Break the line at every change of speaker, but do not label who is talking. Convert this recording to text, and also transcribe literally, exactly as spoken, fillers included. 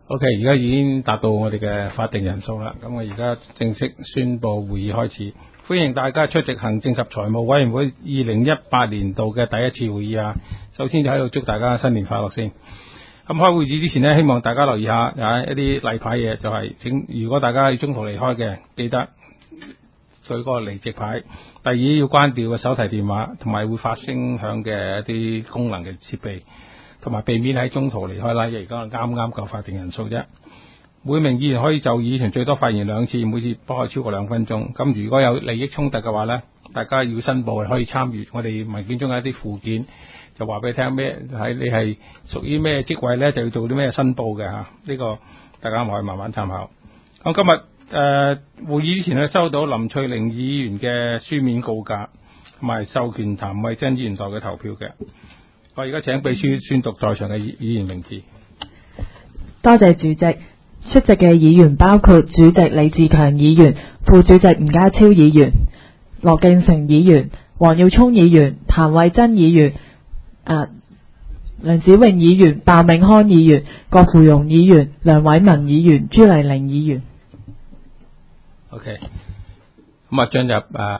OK， 而家已經達到我哋嘅法定人數啦。咁我而家正式宣佈會議開始，歡迎大家出席行政及財務委員會二零一八年度嘅第一次會議啊！首先就喺度祝大家新年快樂先。咁開會議之前呢，希望大家留意下啊一啲例牌嘢，就係、是、請如果大家要中途離開嘅，記得舉個離席牌。第二要關掉個手提電話，同埋會發聲響嘅一啲功能嘅設備。同埋避免喺中途離開啦，而家啱啱夠法定人數啫。每名議員可以就議程最多發言兩次，每次不可以超過兩分鐘。咁如果有利益衝突嘅話呢，大家要申報，可以參與我哋文件中嘅一啲附件，就話俾你聽咩係你係屬於咩職位呢，就要做啲咩申報嘅嚇。呢、這個大家可以慢慢參考。咁今日誒、呃、會議之前呢，收到林翠玲議員嘅書面告誡，同埋授權譚惠珍議員代佢投票嘅。我而家請秘書宣讀在場嘅議員名字。
多謝主席。出席嘅議員包括主席李志強議員、副主席吳家超議員、羅敬成議員、黃耀聰議員、譚惠珍議員、啊、梁子穎議員、鮑明康議員、郭芙蓉議員、梁偉文議員、朱麗玲議員。
OK，咁啊進入啊。